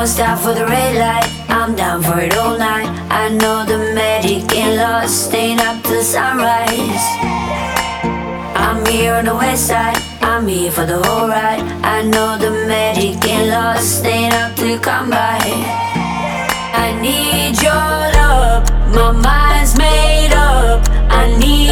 Don't stop for the red light, I'm down for it all night. I know the magic ain't lost, staying up till sunrise. I'm here on the west side, I'm here for the whole ride. I know the magic ain't lost, staying up till you come by. I need your love, my mind's made up. I need